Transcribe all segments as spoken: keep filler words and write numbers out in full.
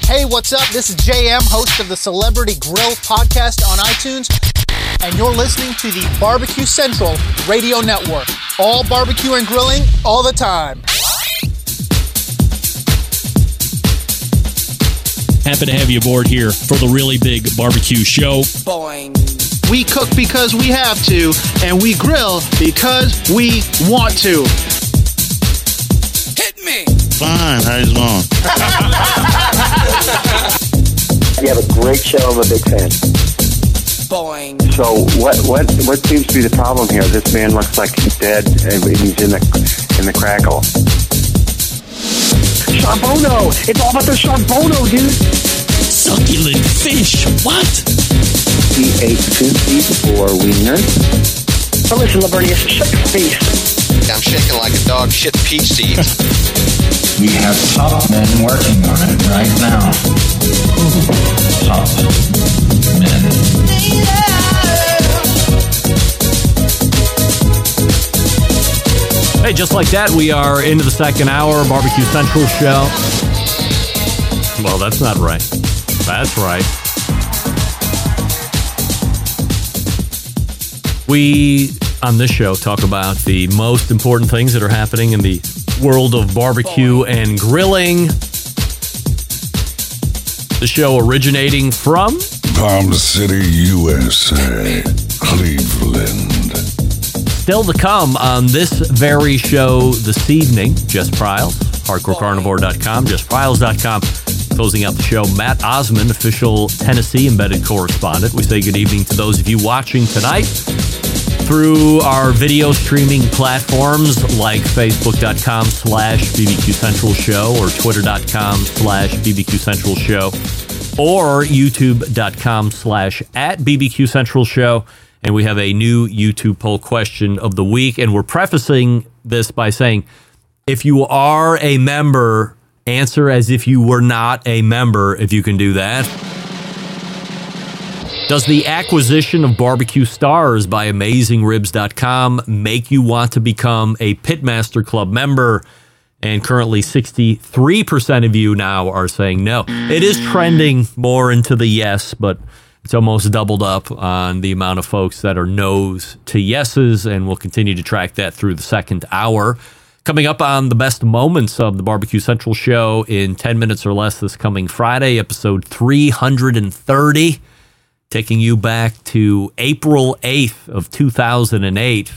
Hey, what's up? This is J M, host of the Celebrity Grill podcast on iTunes, and you're listening to the Barbecue Central Radio Network. All barbecue and grilling, all the time. Happy to have you aboard here for the Really Big Barbecue Show. Boing. We cook because we have to, and we grill because we want to. Hit me! Fine, how's it going? You have a great show. I'm a big fan. Boing. So what what what seems to be the problem here? This man looks like he's dead and he's in the in the crackle. Charbono! It's all about the Charbono, dude! Succulent fish! What? He ate fifty-four wieners. Oh, listen, Lavernius, shut your face. I'm shaking like a dog shit peach seeds. We have top men working on it right now. Top men. Hey, just like that, we are into the second hour, Barbecue Central show. Well, that's not right. That's right. We, on this show, talk about the most important things that are happening in the world of barbecue and grilling. The show originating from Palm City, U S A, Cleveland. Still to come on this very show this evening, Jess Pryles, hardcore carnivore dot com, jess pryles dot com. Closing out the show, Matt Osmond, official Tennessee embedded correspondent. We say good evening to those of you watching tonight through our video streaming platforms like facebook.com slash BBQ Central Show or twitter.com slash BBQ Central Show or youtube.com slash at BBQ Central Show. And we have a new YouTube poll question of the week. And we're prefacing this by saying, if you are a member, answer as if you were not a member, if you can do that. Does the acquisition of Barbecue Stars by amazing ribs dot com make you want to become a Pitmaster Club member? And currently sixty-three percent of you now are saying no. It is trending more into the yes, but it's almost doubled up on the amount of folks that are no's to yeses, and we'll continue to track that through the second hour. Coming up on the best moments of the Barbecue Central show in ten minutes or less this coming Friday, episode three hundred thirty, taking you back to April eighth of two thousand eight.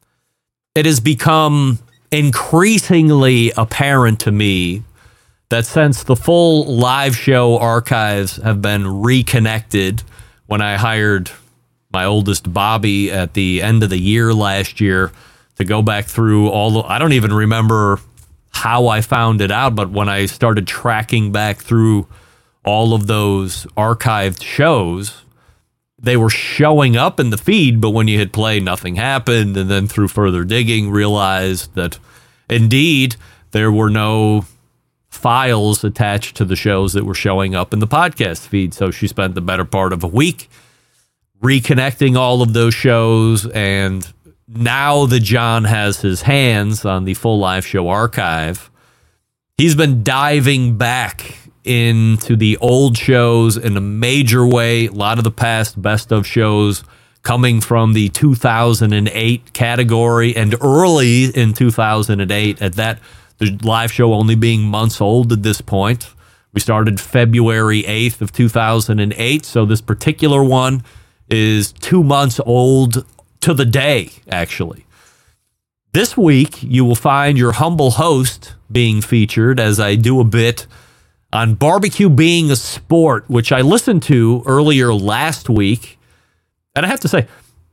It has become increasingly apparent to me that since the full live show archives have been reconnected, when I hired my oldest Bobby at the end of the year last year to go back through all the, I don't even remember how I found it out, but when I started tracking back through all of those archived shows, they were showing up in the feed, but when you hit play, nothing happened. And then through further digging, realized that indeed there were no files attached to the shows that were showing up in the podcast feed. So she spent the better part of a week reconnecting all of those shows. And now that John has his hands on the full live show archive, he's been diving back into the old shows in a major way. A lot of the past best of shows coming from the two thousand eight category and early in two thousand eight at that. The live show only being months old at this point. We started February eighth of two thousand eight, so this particular one is two months old to the day, actually. This week, you will find your humble host being featured as I do a bit on barbecue being a sport, which I listened to earlier last week. And I have to say,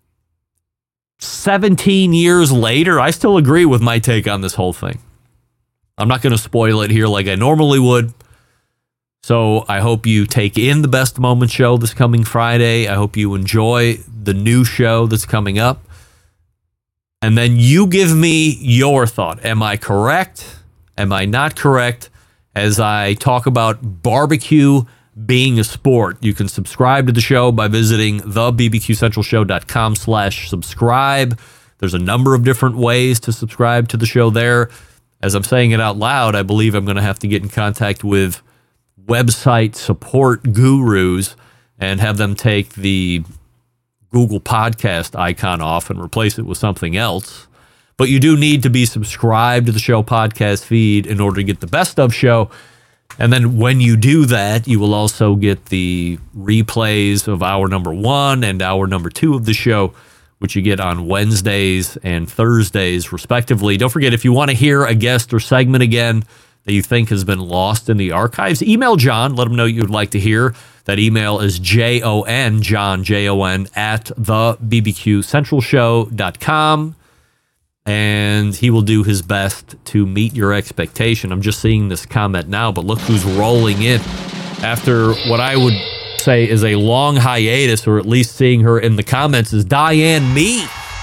seventeen years later, I still agree with my take on this whole thing. I'm not going to spoil it here like I normally would. So I hope you take in the Best Moment show this coming Friday. I hope you enjoy the new show that's coming up. And then you give me your thought. Am I correct? Am I not correct? As I talk about barbecue being a sport. You can subscribe to the show by visiting the b b q central show dot com slash subscribe. There's a number of different ways to subscribe to the show there. As I'm saying it out loud, I believe I'm going to have to get in contact with website support gurus and have them take the Google Podcast icon off and replace it with something else. But you do need to be subscribed to the show podcast feed in order to get the best of show. And then when you do that, you will also get the replays of hour number one and hour number two of the show, which you get on Wednesdays and Thursdays, respectively. Don't forget, if you want to hear a guest or segment again that you think has been lost in the archives, email John. Let him know you'd like to hear. That email is J O N, John, J O N, at the B B Q Central Show dot com. And he will do his best to meet your expectation. I'm just seeing this comment now, but look who's rolling in after what I would say is a long hiatus, or at least seeing her in the comments, is Diane Me.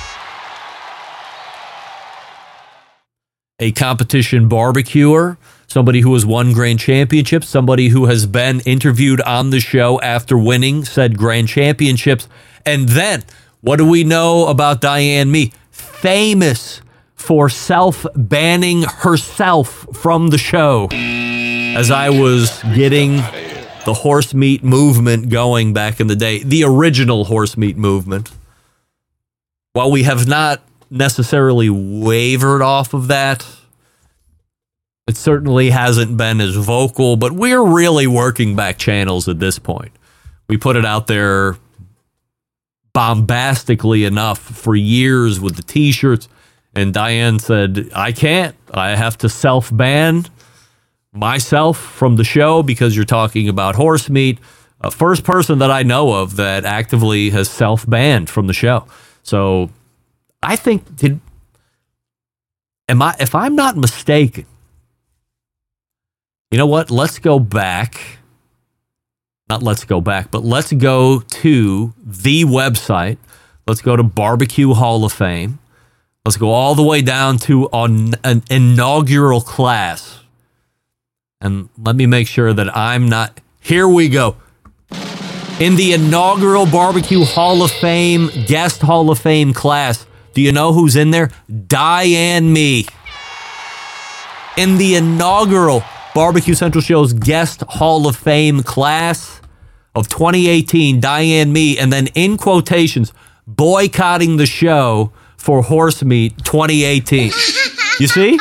A competition barbecuer, somebody who has won grand championships, somebody who has been interviewed on the show after winning said grand championships. And then, what do we know about Diane Me? Famous for self-banning herself from the show. As I was getting the horse meat movement going back in the day, the original horse meat movement, while we have not necessarily wavered off of that, it certainly hasn't been as vocal, but we're really working back channels at this point. We put it out there bombastically enough for years with the t-shirts, and Diane said, I can't. I have to self-ban myself from the show because you're talking about horse meat. Uh, first person that I know of that actively has self-banned from the show. So I think, did, am I, if I'm not mistaken, you know what? Let's go back. Not let's go back, but let's go to the website. Let's go to Barbecue Hall of Fame. Let's go all the way down to an, an inaugural class. And let me make sure that I'm not... Here we go. In the inaugural Barbecue Hall of Fame, Guest Hall of Fame class, do you know who's in there? Diane Me. In the inaugural Barbecue Central Show's Guest Hall of Fame class of twenty eighteen, Diane Me, and then in quotations, boycotting the show for horse meat twenty eighteen. You see?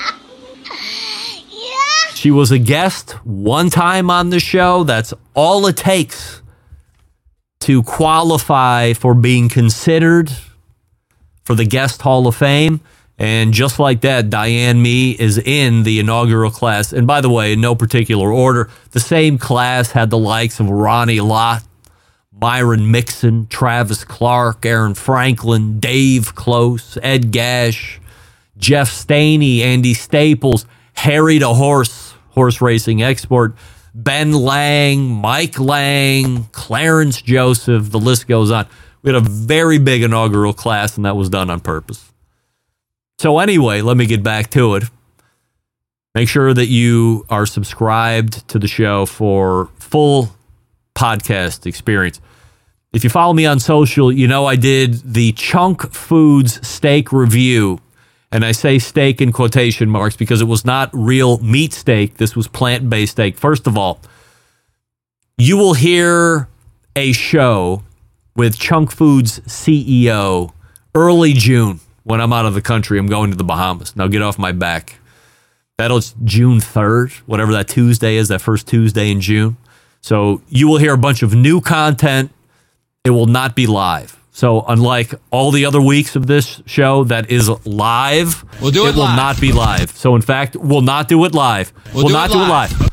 She was a guest one time on the show. That's all it takes to qualify for being considered for the Guest Hall of Fame. And just like that, Diane Me is in the inaugural class. And by the way, in no particular order, the same class had the likes of Ronnie Lott, Myron Mixon, Travis Clark, Aaron Franklin, Dave Close, Ed Gash, Jeff Staney, Andy Staples, Harry the Horse, horse racing expert, Ben Lang, Mike Lang, Clarence Joseph, the list goes on. We had a very big inaugural class, and that was done on purpose. So anyway, let me get back to it. Make sure that you are subscribed to the show for full podcast experience. If you follow me on social, you know I did the Chunk Foods steak review. And I say steak in quotation marks because it was not real meat steak. This was plant-based steak. First of all, you will hear a show with Chunk Foods C E O early June. When I'm out of the country, I'm going to the Bahamas. Now get off my back. That'll June third, whatever that Tuesday is, that first Tuesday in June. So you will hear a bunch of new content. It will not be live. So unlike all the other weeks of this show that is live, we'll do it, it will live. not be live. So in fact, we'll not do it live. We'll, we'll do not it do it live.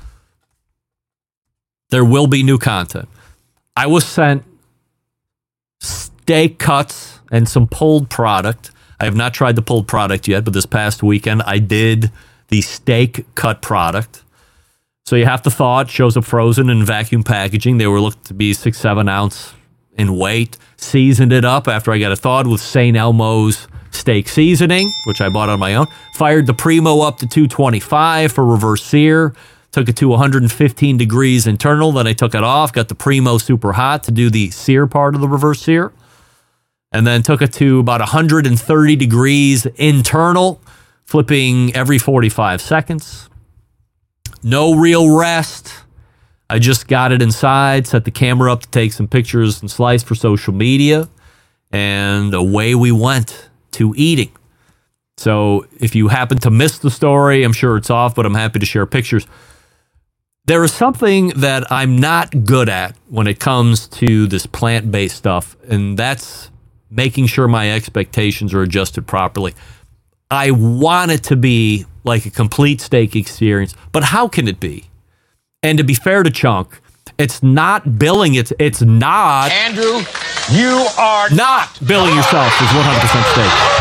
There will be new content. I was sent steak cuts and some pulled product. I have not tried the pulled product yet, but this past weekend I did the steak cut product. So you have to thaw it. Shows up frozen in vacuum packaging. They were looked to be six, seven ounce in weight. Seasoned it up after I got it thawed with Saint Elmo's steak seasoning, which I bought on my own. Fired the Primo up to two twenty-five for reverse sear. Took it to one hundred fifteen degrees internal. Then I took it off. Got the Primo super hot to do the sear part of the reverse sear. And then took it to about one hundred thirty degrees internal, flipping every forty-five seconds. No real rest. I just got it inside, set the camera up to take some pictures and slice for social media, and away we went to eating. So if you happen to miss the story, I'm sure it's off, but I'm happy to share pictures. There is something that I'm not good at when it comes to this plant-based stuff, and that's making sure my expectations are adjusted properly. I want it to be like a complete steak experience, but how can it be? And to be fair to Chunk, it's not billing, it's it's not... Andrew, you are not billing yourself as one hundred percent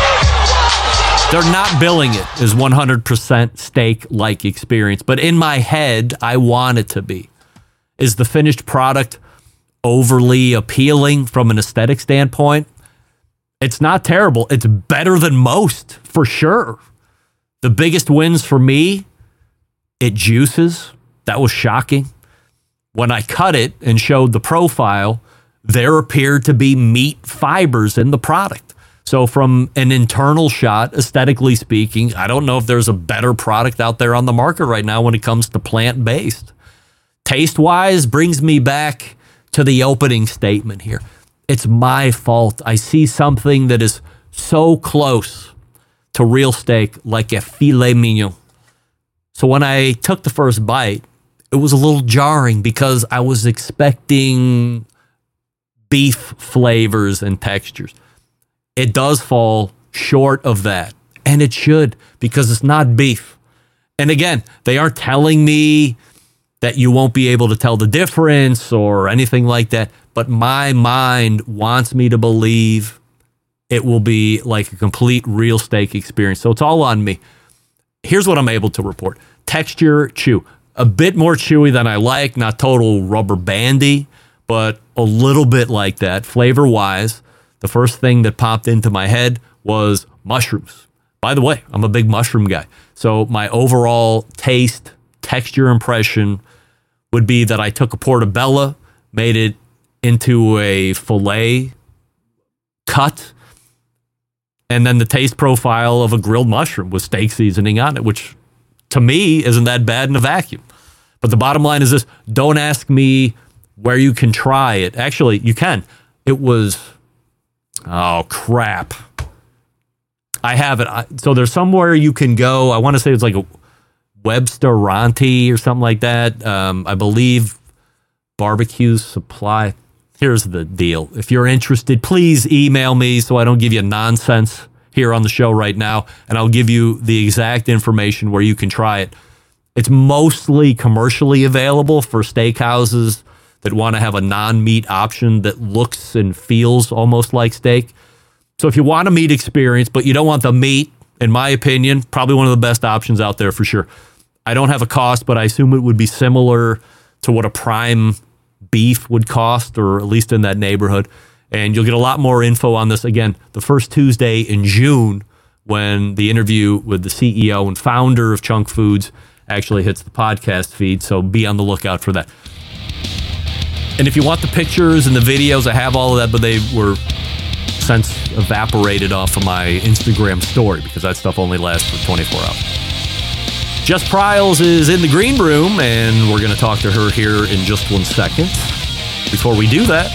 steak. They're not billing it as one hundred percent steak-like experience, but in my head, I want it to be. Is the finished product overly appealing from an aesthetic standpoint? It's not terrible. It's better than most, for sure. The biggest wins for me, it juices. That was shocking. When I cut it and showed the profile, there appeared to be meat fibers in the product. So from an internal shot, aesthetically speaking, I don't know if there's a better product out there on the market right now when it comes to plant-based. Taste-wise, brings me back to the opening statement here. It's my fault. I see something that is so close to real steak, like a filet mignon. So when I took the first bite, it was a little jarring because I was expecting beef flavors and textures. It does fall short of that, and it should, because it's not beef. And again, they aren't telling me that you won't be able to tell the difference or anything like that, but my mind wants me to believe it will be like a complete real steak experience. So it's all on me. Here's what I'm able to report. Texture, chew. A bit more chewy than I like, not total rubber bandy, but a little bit like that. Flavor-wise, the first thing that popped into my head was mushrooms. By the way, I'm a big mushroom guy. So my overall taste, texture impression would be that I took a portobello, made it into a filet cut, and then the taste profile of a grilled mushroom with steak seasoning on it, which to me isn't that bad in a vacuum. But the bottom line is this: don't ask me where you can try it. Actually, you can. It was, oh crap. I have it. I, so there's somewhere you can go. I want to say it's like a Websteranti or something like that. Um, I believe Barbecue Supply. Here's the deal. If you're interested, please email me so I don't give you nonsense here on the show right now, and I'll give you the exact information where you can try it. It's mostly commercially available for steakhouses that want to have a non-meat option that looks and feels almost like steak. So if you want a meat experience, but you don't want the meat, in my opinion, probably one of the best options out there for sure. I don't have a cost, but I assume it would be similar to what a prime beef would cost, or at least in that neighborhood. And you'll get a lot more info on this, again, the first Tuesday in June, when the interview with the C E O and founder of Chunk Foods actually hits the podcast feed. So be on the lookout for that. And if you want the pictures and the videos, I have all of that, but they were since evaporated off of my Instagram story because that stuff only lasts for twenty-four hours. Jess Pryles is in the green room, and we're going to talk to her here in just one second. Before we do that,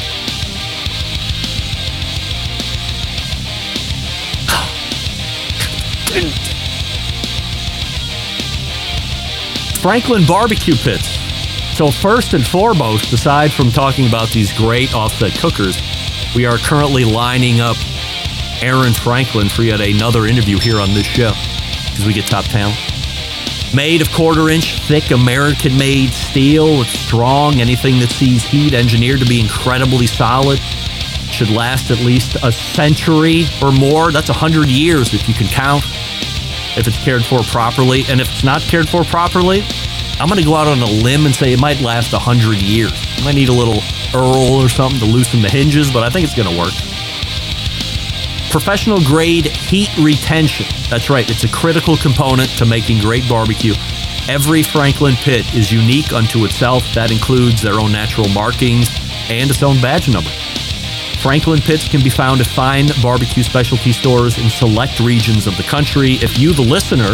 Franklin Barbecue Pits. So first and foremost, aside from talking about these great offset cookers, we are currently lining up Aaron Franklin for yet another interview here on this show because we get top talent. Made of quarter-inch thick American-made steel. It's strong. Anything that sees heat engineered to be incredibly solid. Should last at least a century or more. That's one hundred years if you can count, if it's cared for properly. And if it's not cared for properly, I'm going to go out on a limb and say it might last one hundred years. You might need a little Earl or something to loosen the hinges, but I think it's going to work. Professional grade heat retention. That's right. It's a critical component to making great barbecue. Every Franklin pit is unique unto itself. That includes their own natural markings and its own badge number. Franklin pits can be found at fine barbecue specialty stores in select regions of the country. If you, the listener,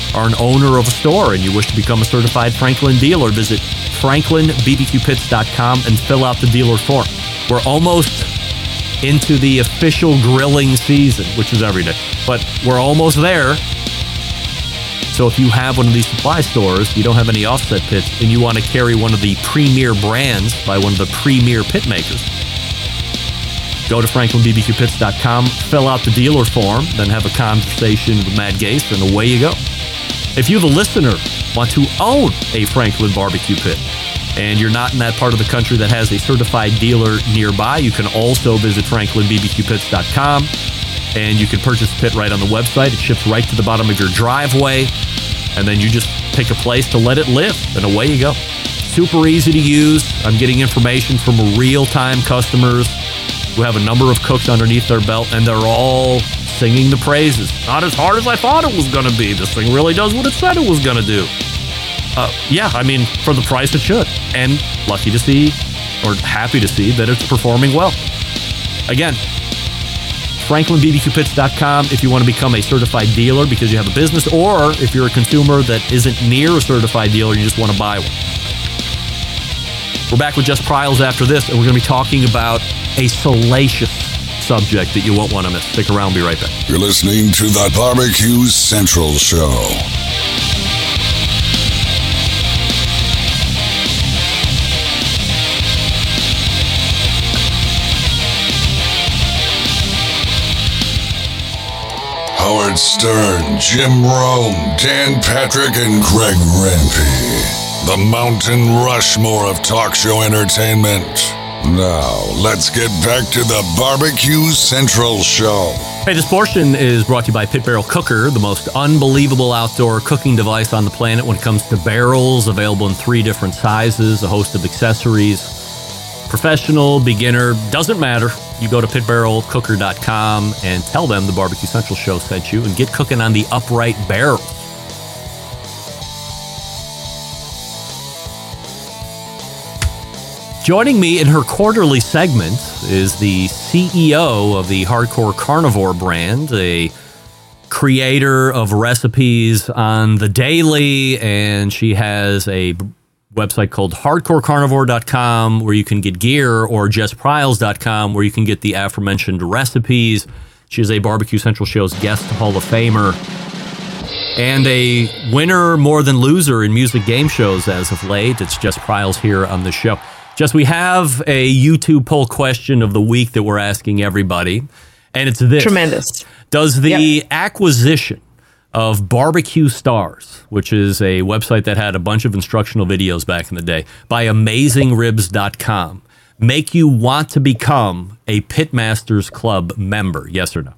are an owner of a store and you wish to become a certified Franklin dealer, visit franklin b b q pits dot com and fill out the dealer form. We're almost into the official grilling season, which is every day, but we're almost there. So if you have one of these supply stores, you don't have any offset pits, and you want to carry one of the premier brands by one of the premier pit makers, go to franklin b b q pits dot com, fill out the dealer form, then have a conversation with Matt Gase, and away you go. If you, the listener, want to own a Franklin barbecue pit, and you're not in that part of the country that has a certified dealer nearby, you can also visit franklin b b q pits dot com, and you can purchase a pit right on the website. It ships right to the bottom of your driveway, and then you just pick a place to let it live, and away you go. Super easy to use. I'm getting information from real-time customers who have a number of cooks underneath their belt, and they're all singing the praises. Not as hard as I thought it was going to be. This thing really does what it said it was going to do. Uh, yeah, I mean, for the price it should. And lucky to see, or happy to see, that it's performing well. Again, franklin b b q pits dot com if you want to become a certified dealer because you have a business, or if you're a consumer that isn't near a certified dealer and you just want to buy one. We're back with Jess Pryles after this, and we're going to be talking about a salacious subject that you won't want to miss. Stick around, be right back. You're listening to the Barbecue Central Show. Howard Stern, Jim Rome, Dan Patrick, and Greg Rempe. The Mountain Rushmore of talk show entertainment. Now, let's get back to the Barbecue Central Show. Hey, this portion is brought to you by Pit Barrel Cooker, the most unbelievable outdoor cooking device on the planet when it comes to barrels, available in three different sizes, a host of accessories. Professional, beginner, doesn't matter. You go to pit barrel cooker dot com and tell them the Barbecue Central Show sent you and get cooking on the upright barrel. Joining me in her quarterly segment is the C E O of the Hardcore Carnivore brand, a creator of recipes on the daily, and she has a website called hardcore carnivore dot com where you can get gear, or jess pryles dot com where you can get the aforementioned recipes. She is a Barbecue Central Show's guest Hall of Famer and a winner more than loser in music game shows as of late. It's Jess Pryles here on the show. Jess, we have a YouTube poll question of the week that we're asking everybody, and it's this. Tremendous. Does the Yep. acquisition of Barbecue Stars, which is a website that had a bunch of instructional videos back in the day, by amazing ribs dot com, make you want to become a Pitmasters Club member? Yes or no?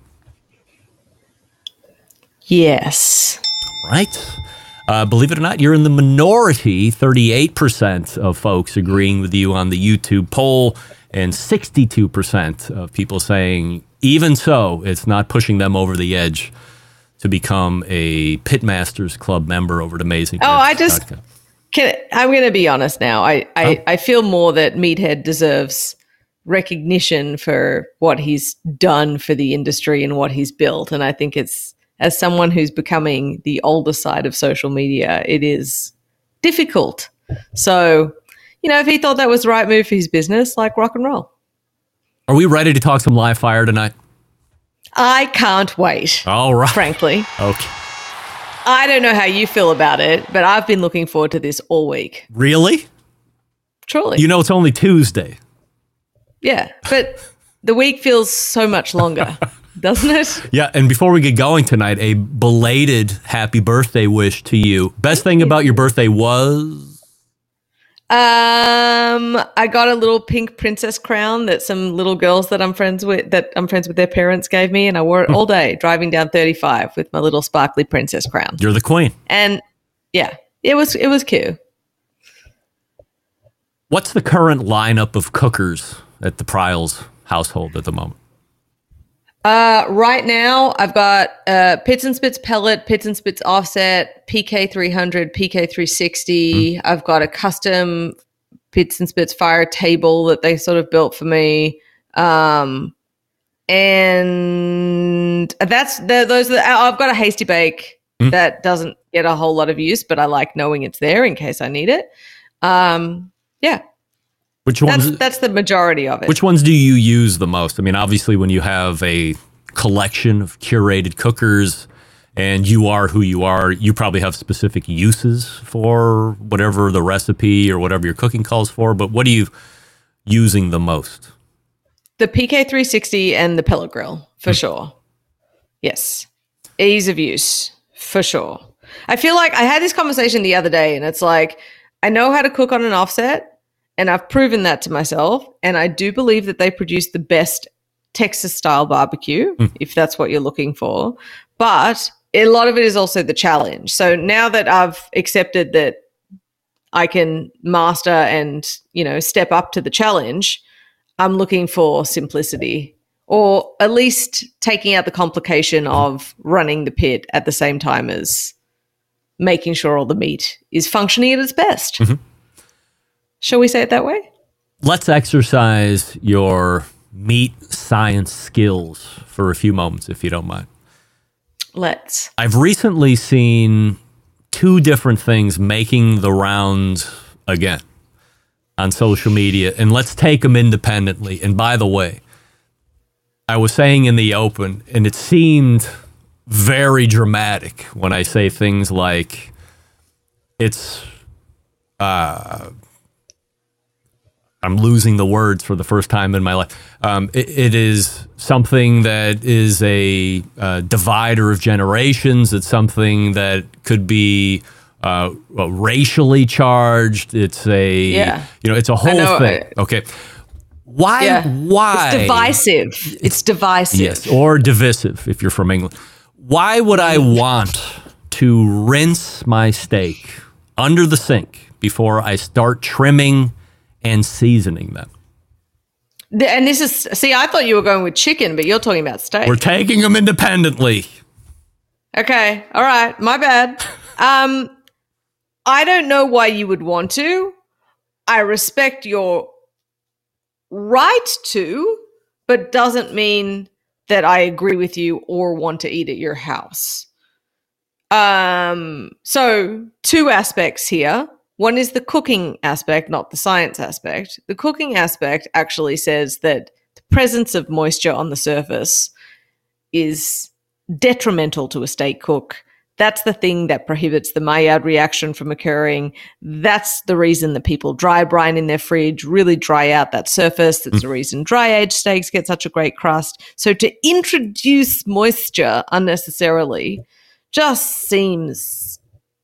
Yes. Right. Uh, believe it or not, you're in the minority. thirty-eight percent of folks agreeing with you on the YouTube poll, and sixty-two percent of people saying, even so, it's not pushing them over the edge to become a Pitmasters Club member over at amazing. Oh, I just can. I'm going to be honest now. I, I, Oh. I feel more that Meathead deserves recognition for what he's done for the industry and what he's built. And I think it's, as someone who's becoming the older side of social media, it is difficult. So, you know, if he thought that was the right move for his business, like, rock and roll. Are we ready to talk some live fire tonight? I can't wait. All right. Frankly. Okay. I don't know how you feel about it, but I've been looking forward to this all week. Really? Truly. You know, it's only Tuesday. Yeah, but the week feels so much longer, doesn't it? Yeah, and before we get going tonight, a belated happy birthday wish to you. Best thing about your birthday was? Um, I got a little pink princess crown that some little girls that I'm friends with, that I'm friends with their parents gave me, and I wore it all day driving down thirty-five with my little sparkly princess crown. You're the queen. And yeah, it was it was cute. What's the current lineup of cookers at the Pryles household at the moment? Uh, right now, I've got uh, Pits and Spits pellet, Pits and Spits offset, P K three hundred, P K three sixty. Mm. I've got a custom Pits and Spits fire table that they sort of built for me. Um, and that's the, those. Are the, I've got a Hasty Bake mm. that doesn't get a whole lot of use, but I like knowing it's there in case I need it. Um, yeah. Which ones? That's, that's the majority of it. Which ones do you use the most? I mean, obviously, when you have a collection of curated cookers and you are who you are, you probably have specific uses for whatever the recipe or whatever your cooking calls for. But what are you using the most? The P K three sixty and the pellet grill, for mm. sure. Yes. Ease of use, for sure. I feel like I had this conversation the other day, and it's like, I know how to cook on an offset, and I've proven that to myself. And I do believe that they produce the best Texas-style barbecue, mm. if that's what you're looking for. But a lot of it is also the challenge. So now that I've accepted that I can master and, you know, step up to the challenge, I'm looking for simplicity, or at least taking out the complication of running the pit at the same time as making sure all the meat is functioning at its best. Mm-hmm. Shall we say it that way? Let's exercise your meat science skills for a few moments, if you don't mind. Let's. I've recently seen two different things making the rounds again on social media, and let's take them independently. And by the way, I was saying in the open, and it seemed very dramatic when I say things like it's, uh, I'm losing the words for the first time in my life. Um, it, it is something that is a uh, divider of generations. It's something that could be uh, well, racially charged. It's a, yeah. you know, it's a whole know, thing. I, okay. Why? Yeah. Why? It's divisive. It's divisive. Yes, or divisive if you're from England. Why would I want to rinse my steak under the sink before I start trimming and seasoning them? And this is, see, I thought you were going with chicken, but you're talking about steak. We're taking them independently. Okay. All right. My bad. Um, I don't know why you would want to. I respect your right to, but doesn't mean that I agree with you or want to eat at your house. Um, so two aspects here. One is the cooking aspect, not the science aspect. The cooking aspect actually says that the presence of moisture on the surface is detrimental to a steak cook. That's the thing that prohibits the Maillard reaction from occurring. That's the reason that people dry brine in their fridge, really dry out that surface. That's mm. the reason dry-aged steaks get such a great crust. So to introduce moisture unnecessarily just seems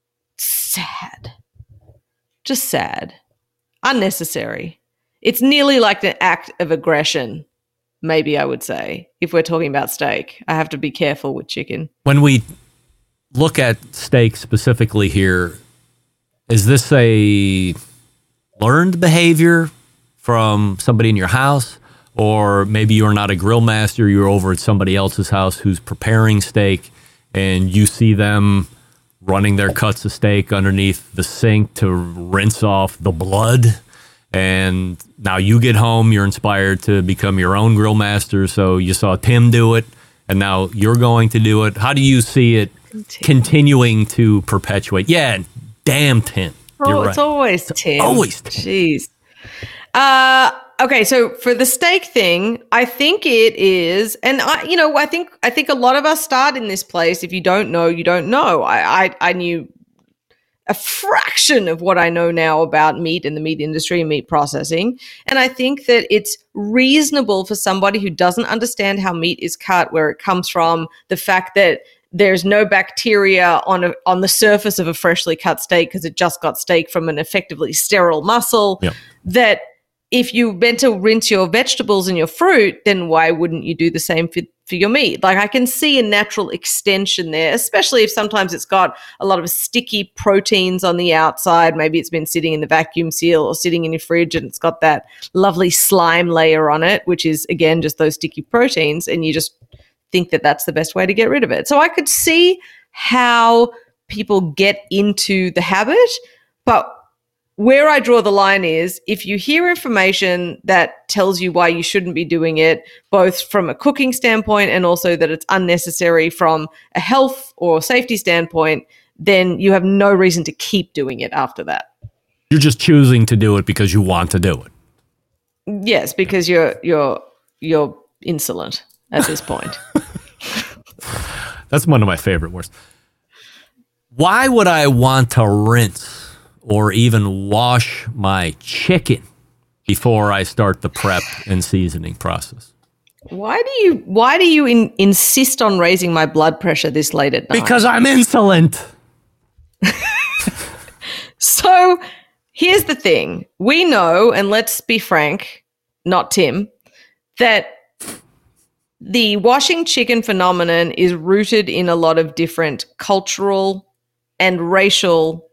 sad. Just sad. Unnecessary. It's nearly like an act of aggression, maybe I would say, if we're talking about steak. I have to be careful with chicken. When we look at steak specifically here, is this a learned behavior from somebody in your house? Or maybe you're not a grill master, you're over at somebody else's house who's preparing steak and you see them running their cuts of steak underneath the sink to rinse off the blood. And now you get home, you're inspired to become your own grill master. So you saw Tim do it, and now you're going to do it. How do you see it continuing to perpetuate? Yeah, damn Tim. Oh, you're right. It's always Tim. Always Tim. Jeez. Uh, okay, so for the steak thing, I think it is, and I, you know, I think I think a lot of us start in this place. If you don't know, you don't know. I, I, I knew a fraction of what I know now about meat and the meat industry and meat processing, and I think that it's reasonable for somebody who doesn't understand how meat is cut, where it comes from, the fact that there's no bacteria on a, on the surface of a freshly cut steak because it just got steak from an effectively sterile muscle, yep. that if you meant to rinse your vegetables and your fruit, then why wouldn't you do the same for, for your meat? Like, I can see a natural extension there, especially if sometimes it's got a lot of sticky proteins on the outside. Maybe it's been sitting in the vacuum seal or sitting in your fridge and it's got that lovely slime layer on it, which is, again, just those sticky proteins, and you just think that that's the best way to get rid of it. So I could see how people get into the habit, but where I draw the line is if you hear information that tells you why you shouldn't be doing it, both from a cooking standpoint and also that it's unnecessary from a health or safety standpoint, then you have no reason to keep doing it after that. You're just choosing to do it because you want to do it. Yes, because you're you're you're insolent at this point. That's one of my favorite words. Why would I want to rinse or even wash my chicken before I start the prep and seasoning process? Why do you why do you in, insist on raising my blood pressure this late at night? Because I'm insolent. So here's the thing. We know, and let's be frank, not Tim, that the washing chicken phenomenon is rooted in a lot of different cultural and racial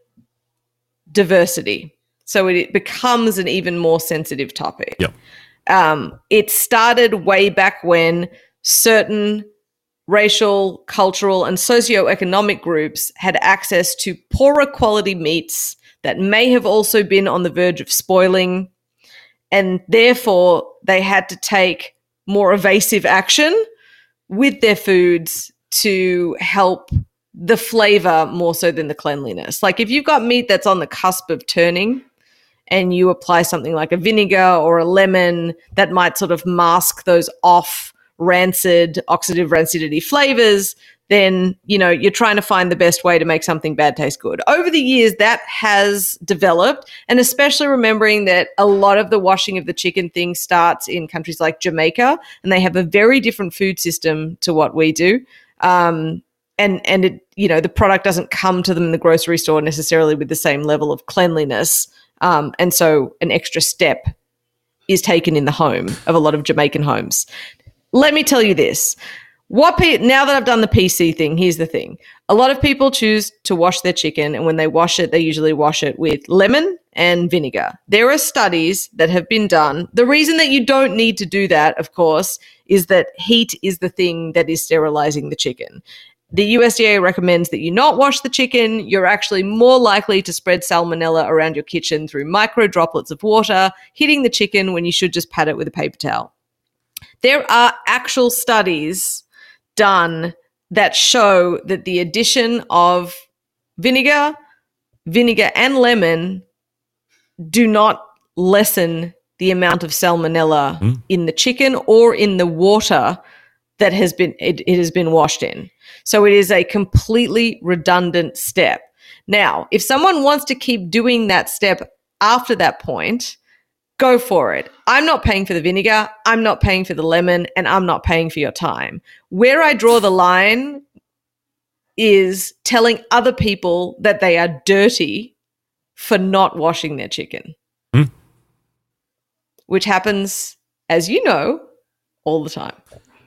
diversity. So it becomes an even more sensitive topic. Yep. Um, it started way back when certain racial, cultural, and socioeconomic groups had access to poorer quality meats that may have also been on the verge of spoiling, and therefore they had to take more evasive action with their foods to help the flavor more so than the cleanliness. Like if you've got meat that's on the cusp of turning and you apply something like a vinegar or a lemon that might sort of mask those off rancid, oxidative rancidity flavors, then, you know, you're trying to find the best way to make something bad taste good. Over the years, that has developed, and especially remembering that a lot of the washing of the chicken thing starts in countries like Jamaica, and they have a very different food system to what we do. Um, and, and it, you know, the product doesn't come to them in the grocery store necessarily with the same level of cleanliness. Um, and so an extra step is taken in the home of a lot of Jamaican homes. Let me tell you this. What pe- now that I've done the P C thing, here's the thing. A lot of people choose to wash their chicken, and when they wash it, they usually wash it with lemon and vinegar. There are studies that have been done. The reason that you don't need to do that, of course, is that heat is the thing that is sterilizing the chicken. The U S D A recommends that you not wash the chicken. You're actually more likely to spread salmonella around your kitchen through micro droplets of water hitting the chicken when you should just pat it with a paper towel. There are actual studies done that show that the addition of vinegar, vinegar and lemon do not lessen the amount of salmonella mm. in the chicken or in the water that has been it, it has been washed in. So it is a completely redundant step. Now, if someone wants to keep doing that step after that point, go for it. I'm not paying for the vinegar, I'm not paying for the lemon, and I'm not paying for your time. Where I draw the line is telling other people that they are dirty for not washing their chicken, mm. which happens, as you know, all the time.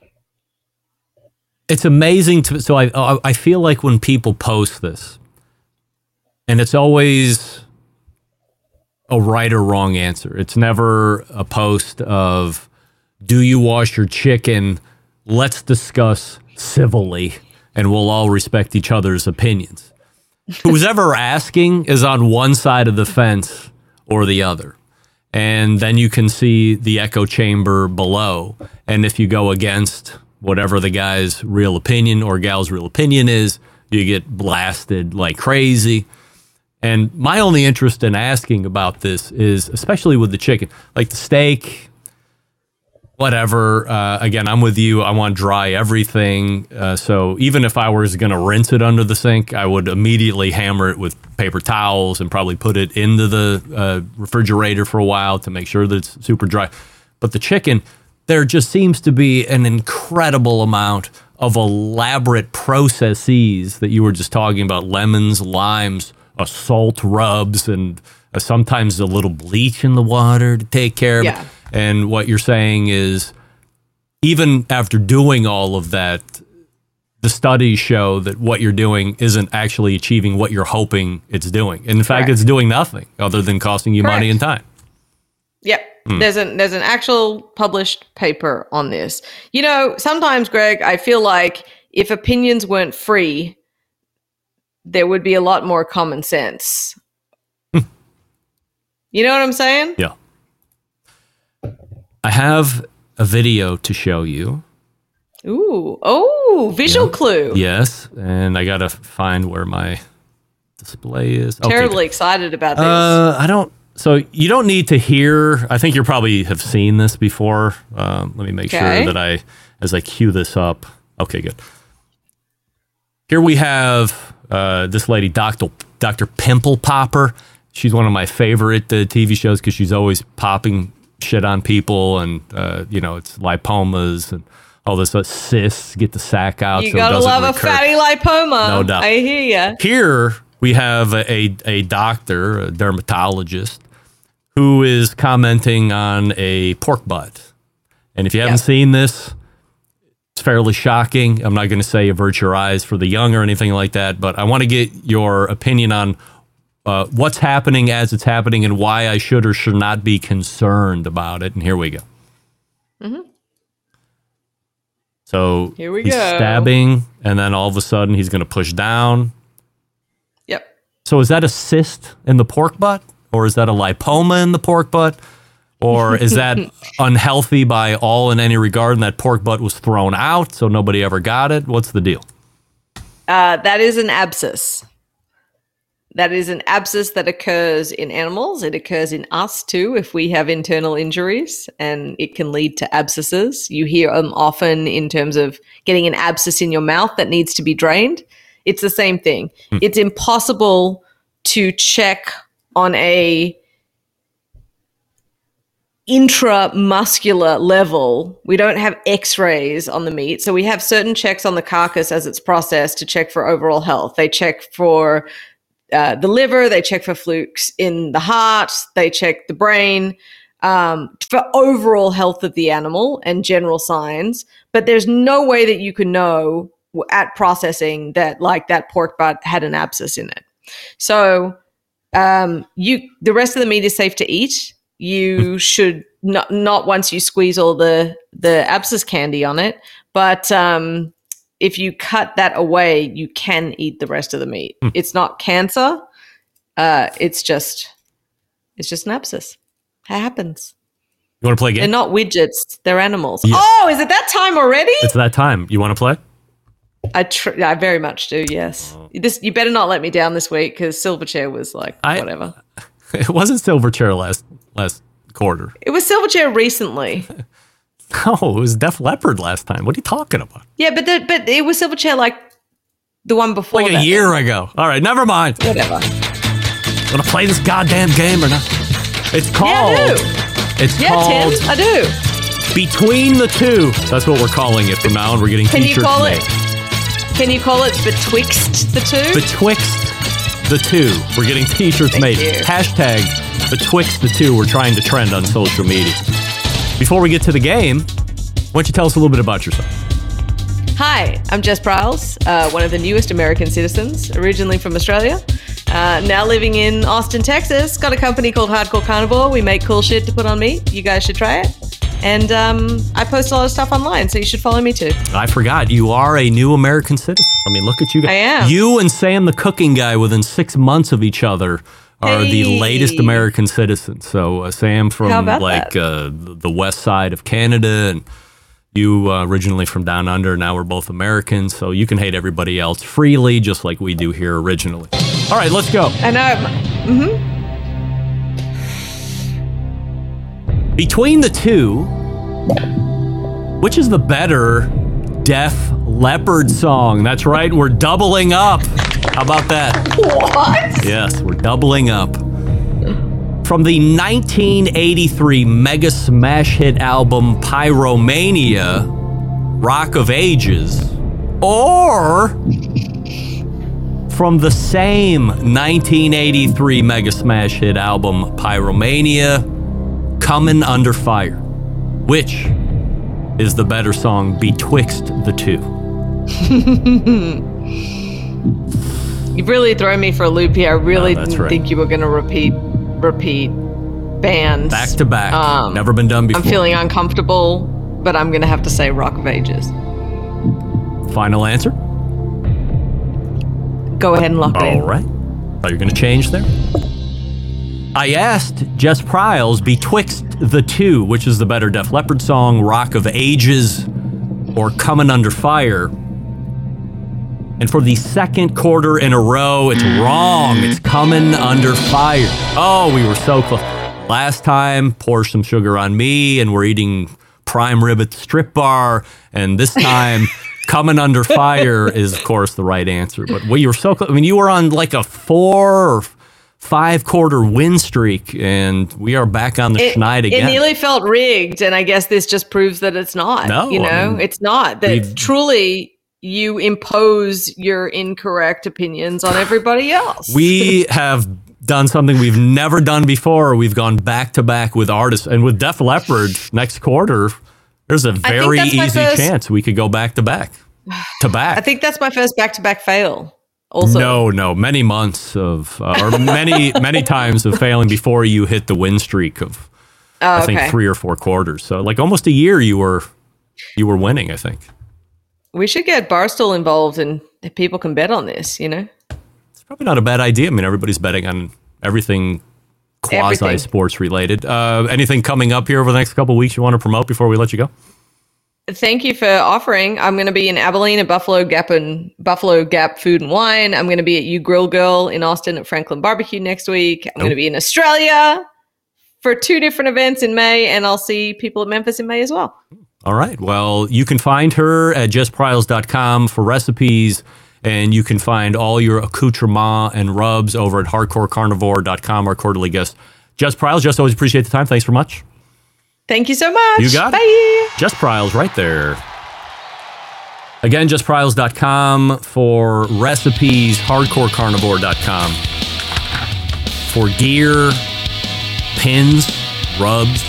It's amazing to so I I feel like when people post this, and it's always a right or wrong answer. It's never a post of, do you wash your chicken? Let's discuss civilly, and we'll all respect each other's opinions. Who's ever asking is on one side of the fence or the other. And then you can see the echo chamber below. And if you go against whatever the guy's real opinion or gal's real opinion is, you get blasted like crazy. And my only interest in asking about this is, especially with the chicken, like the steak, whatever. Uh, again, I'm with you. I want dry everything. Uh, so even if I was going to rinse it under the sink, I would immediately hammer it with paper towels and probably put it into the uh, refrigerator for a while to make sure that it's super dry. But the chicken, there just seems to be an incredible amount of elaborate processes that you were just talking about, lemons, limes, Uh, salt rubs, and uh, sometimes a little bleach in the water to take care of yeah. it. And what you're saying is, even after doing all of that, the studies show that what you're doing isn't actually achieving what you're hoping it's doing. And in fact, Correct. it's doing nothing other than costing you Correct. money and time. Yep. Mm. There's an there's an actual published paper on this. You know, sometimes, Greg, I feel like if opinions weren't free, there would be a lot more common sense. You know what I'm saying? Yeah. I have a video to show you. Ooh. Oh, visual yeah. clue. Yes. And I got to find where my display is. Okay, Terribly good. excited about this. Uh, I don't. So you don't need to hear. I think you probably have seen this before. Um, let me make Okay. sure that I, as I cue this up. Okay, good. Here we have uh, this lady, Doctor Doctor Pimple Popper. She's one of my favorite uh, T V shows because she's always popping shit on people, and uh, you know, it's lipomas and all this uh, cysts. Get the sack out. you so it gotta doesn't love recur. a fatty lipoma. No doubt. I hear ya. Here we have a, a, a doctor, a dermatologist, who is commenting on a pork butt. And if you haven't Yep. seen this, it's fairly shocking. I'm not going to say avert your eyes for the young or anything like that, but I want to get your opinion on uh, what's happening as it's happening and why I should or should not be concerned about it. And here we go. Mm-hmm. So Here we he's go. stabbing, and then all of a sudden he's going to push down. Yep. So is that a cyst in the pork butt? Or is that a lipoma in the pork butt? Or is that unhealthy by all in any regard and that pork butt was thrown out so nobody ever got it? What's the deal? Uh, that is an abscess. That is an abscess that occurs in animals. It occurs in us too if we have internal injuries, and it can lead to abscesses. You hear them often in terms of getting an abscess in your mouth that needs to be drained. It's the same thing. Hmm. It's impossible to check on a intramuscular level. We don't have x-rays on the meat. So we have certain checks on the carcass as it's processed to check for overall health. They check for uh, the liver, they check for flukes in the heart, they check the brain um, for overall health of the animal and general signs. But there's no way that you can know at processing that like that pork butt had an abscess in it. So um, you the rest of the meat is safe to eat. You should not not once you squeeze all the the abscess candy on it, but um, if you cut that away, you can eat the rest of the meat. Mm. It's not cancer. Uh, it's just it's just an abscess. It happens. You want to play a game? They're not widgets. They're animals. Yeah. Oh, is it that time already? It's that time. You want to play? I tr- I very much do. Yes. Oh. This you better not let me down this week because Silverchair was like I, whatever. It wasn't Silverchair last last quarter. It was Silverchair recently. No, it was Def Leppard last time. What are you talking about? Yeah, but the, but it was Silverchair like the one before, like a that year then. ago. All right, never mind. Whatever. Want to play this goddamn game or not? It's called. Yeah, I do. It's yeah, called. Tim, I do. Between the Two. That's what we're calling it from now on. We're getting Can t-shirts you call made. it? Can you call it Betwixt the Two? Betwixt the Two. We're getting t-shirts Thank made. you. Hashtag Betwixt the Two. We're trying to trend on social media. Before we get to the game, why don't you tell us a little bit about yourself? Hi, I'm Jess Pryles, uh, one of the newest American citizens, originally from Australia. Uh, now living in Austin, Texas. Got a company called Hardcore Carnivore. We make cool shit to put on meat. You guys should try it. And um, I post a lot of stuff online, so you should follow me too. I forgot. You are a new American citizen. I mean, look at you guys. I am. You and Sam the cooking guy within six months of each other are Hey. the latest American citizens. So uh, Sam from How about like that? uh, the west side of Canada, and you uh, originally from down under. Now we're both Americans, so you can hate everybody else freely, just like we do here originally. All right, let's go. I know. Mm-hmm. Between the two, which is the better Def Leppard song? That's right, we're doubling up. How about that? What? Yes, we're doubling up. From the nineteen eighty-three mega smash hit album Pyromania, Rock of Ages, or from the same nineteen eighty-three mega smash hit album Pyromania, Comin' Under Fire. Which is the better song betwixt the two? You've really thrown me for a loop here. I really No, that's didn't right. think you were going to repeat repeat bands. Back to back. Um, Never been done before. I'm feeling uncomfortable, but I'm going to have to say Rock of Ages. Final answer? Go ahead and lock it in. All right. Thought you were going to change there? I asked Jess Pryles betwixt the two, which is the better Def Leppard song, Rock of Ages or Comin' Under Fire. And for the second quarter in a row, it's wrong. It's coming under fire. Oh, we were so close. Last time, pour some sugar on me, and we're eating prime rib at the strip bar. And this time, coming under fire is, of course, the right answer. But we were so close. I mean, you were on like a four or five quarter win streak, and we are back on the it, schneid again. It nearly felt rigged, and I guess this just proves that it's not. No, you know, I mean, it's not. That truly you impose your incorrect opinions on everybody else. We have done something we've never done before. We've gone back to back with artists, and with Def Leppard next quarter, there's a very easy first, chance we could go back to back to back. I think that's my first back to back fail. Also, no, no, many months of, uh, or many, many times of failing before you hit the win streak of, oh, I think okay. three or four quarters. So, like almost a year, you were, you were winning. I think we should get Barstool involved, and people can bet on this. You know, it's probably not a bad idea. I mean, everybody's betting on everything quasi sports related. Uh, anything coming up here over the next couple of weeks you want to promote before we let you go? Thank you for offering. I'm going to be in Abilene at Buffalo Gap and Buffalo Gap Food and Wine. I'm going to be at You Grill Girl in Austin at Franklin Barbecue next week. I'm nope. going to be in Australia for two different events in May, and I'll see people at Memphis in May as well. All right. Well, you can find her at jess pryles dot com for recipes, and you can find all your accoutrements and rubs over at hardcore carnivore dot com, our quarterly guest, Jess Pryles. Jess, always appreciate the time. Thanks very much. Thank you so much. You got Bye. it. Jess Pryles right there. Again, jess pryles dot com for recipes, hardcore carnivore dot com for gear, pins, rubs,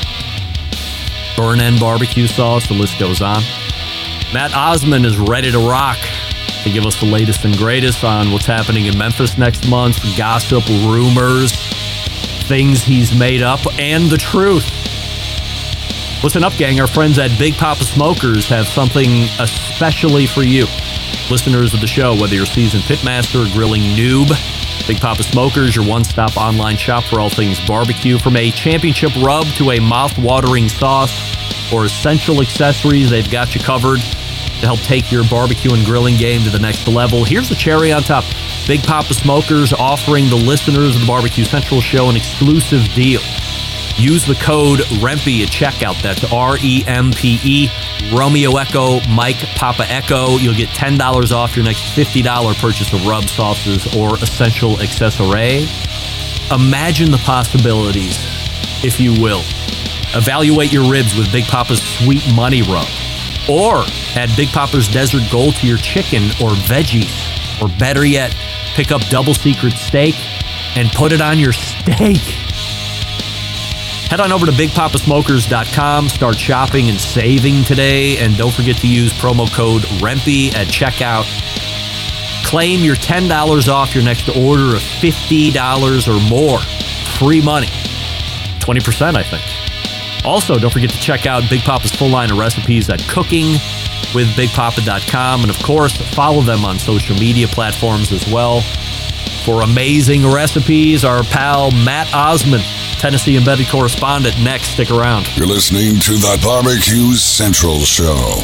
burn-end barbecue sauce, the list goes on. Matt Osman is ready to rock to give us the latest and greatest on what's happening in Memphis next month, gossip, rumors, things he's made up, and the truth. Listen up, gang. Our friends at Big Papa Smokers have something especially for you. Listeners of the show, whether you're a seasoned pitmaster or grilling noob, Big Papa Smokers, your one-stop online shop for all things barbecue. From a championship rub to a mouth-watering sauce or essential accessories, they've got you covered to help take your barbecue and grilling game to the next level. Here's the cherry on top. Big Papa Smokers offering the listeners of the Barbecue Central show an exclusive deal. Use the code REMPE at checkout. That's R E M P E, Romeo Echo, Mike Papa Echo. You'll get ten dollars off your next fifty dollars purchase of rub sauces or essential accessory. Imagine the possibilities, if you will. Evaluate your ribs with Big Papa's Sweet Money Rub. Or add Big Papa's Desert Gold to your chicken or veggies. Or better yet, pick up Double Secret Steak and put it on your steak. Head on over to big papa smokers dot com, start shopping and saving today, and don't forget to use promo code REMPE at checkout. Claim your ten dollars off your next order of fifty dollars or more. Free money. twenty percent, I think. Also, don't forget to check out Big Papa's full line of recipes at cooking with big papa dot com, and of course, follow them on social media platforms as well. For amazing recipes, our pal Matt Osman, Tennessee embedded correspondent, next. Stick around. You're listening to the Barbecue Central Show.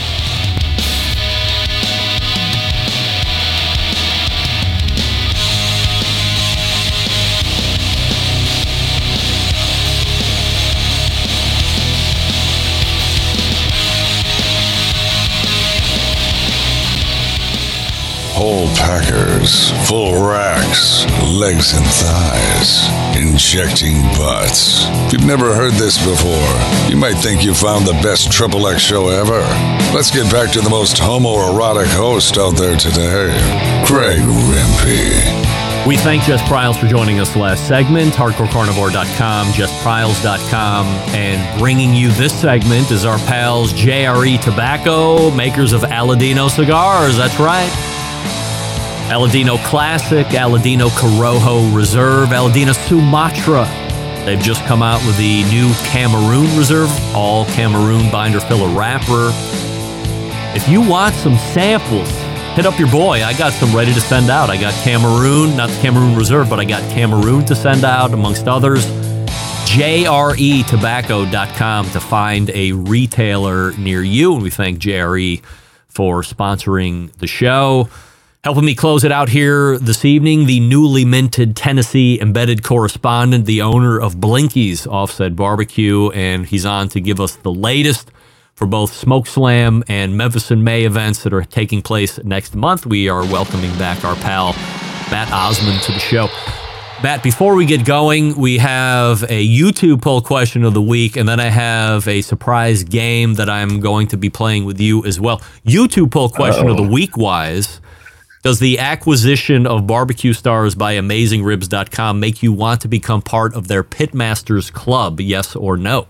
Whole packers, full racks, legs and thighs, injecting butts. If you've never heard this before, you might think you found the best Triple X show ever. Let's get back to the most homoerotic host out there today, Greg Rempe. We thank Jess Pryles for joining us last segment, hardcore carnivore dot com, jess pryles dot com, and bringing you this segment is our pals J R E Tobacco, makers of Aladino cigars. That's right. Aladino Classic, Aladino Corojo Reserve, Aladino Sumatra. They've just come out with the new Cameroon Reserve, all Cameroon binder filler wrapper. If you want some samples, hit up your boy. I got some ready to send out. I got Cameroon, not the Cameroon Reserve, but I got Cameroon to send out, amongst others. J R E tobacco dot com to find a retailer near you. And we thank J R E for sponsoring the show. Helping me close it out here this evening, the newly minted Tennessee embedded correspondent, the owner of Blinky's Offset Barbecue, and he's on to give us the latest for both Smoke Slam and Memphis in May events that are taking place next month. We are welcoming back our pal, Matt Osmond, to the show. Matt, before we get going, we have a YouTube poll question of the week, and then I have a surprise game that I'm going to be playing with you as well. YouTube poll question Uh-oh. of the week-wise, does the acquisition of Barbecue Stars by Amazing Ribs dot com make you want to become part of their Pitmasters Club, yes or no?